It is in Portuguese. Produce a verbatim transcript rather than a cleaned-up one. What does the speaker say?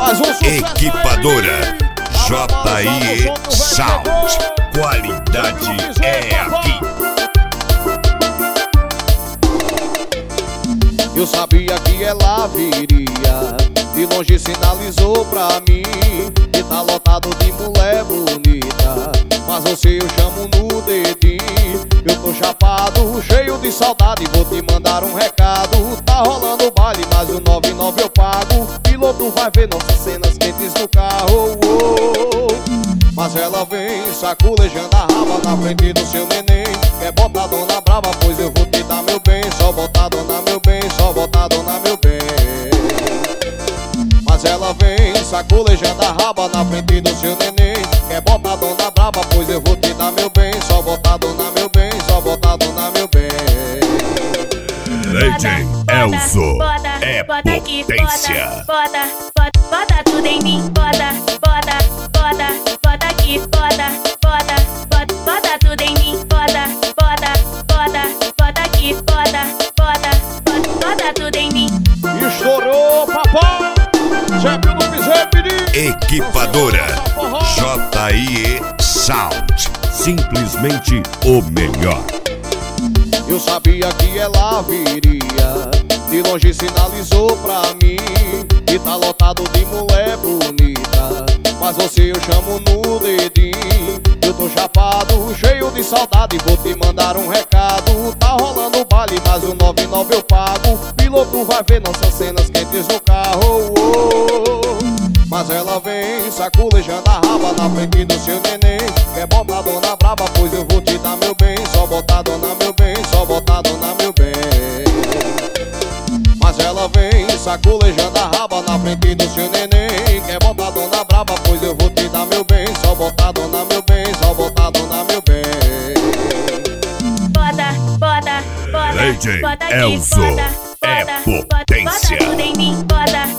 Mais um sucesso. Equipadora J I E Sound. Qualidade é aqui. Eu sabia que ela viria, de longe sinalizou pra mim que tá lotado de mulher bonita, mas você eu chamo no dedinho. Eu tô chapado, cheio de saudade, vou te mandar um recado. Tá rolando o baile, mas o nove nove eu pago. Piloto vai ver nossas cenas quentes no carro, oh, oh. Mas ela vem saculejando a raba na frente do seu neném. Quer botar dona brava, pois eu vou te dar meu bem. Só botar dona meu bem, só botar dona meu bem. Mas ela vem saculejando a raba na frente do seu neném. Quer botar dona brava, pois eu vou te dar meu bem. Só botar dona meu bem, só botar dona meu bem. D J Elzo é potência. Bota, bota, bota tudo em mim. Bota, bota, bota, bota aqui. Bota, bota, bota, bota tudo em mim. Bota, bota, bota, bota aqui. Bota, bota, bota, bota tudo em mim. Estourou, papai! Sempre no piseiro, menino! Equipadora J I E Sound. Simplesmente o melhor. Eu sabia que ela viria, de longe sinalizou pra mim que tá lotado de mulher bonita, mas você eu chamo no dedinho. Eu tô chapado, cheio de saudade, vou te mandar um recado. Tá rolando o baile, mas o nove nove eu pago. Piloto vai ver nossas cenas quentes no carro, oh, oh. Mas ela vem saculejando a raba na frente do seu neném. Quer botar dona braba, pois eu vou te dar meu bem. Só botar dona meu bem, só botar dona meu bem. Mas ela vem saculejando a raba na frente do seu neném. Quer botar dona braba, pois eu vou te dar meu bem. Só botar dona meu bem, só botar dona meu bem. Bota, bota, bota, D J bota aqui. Elzo Bota, é bota, bota, potência. bota tudo em mim. Bota,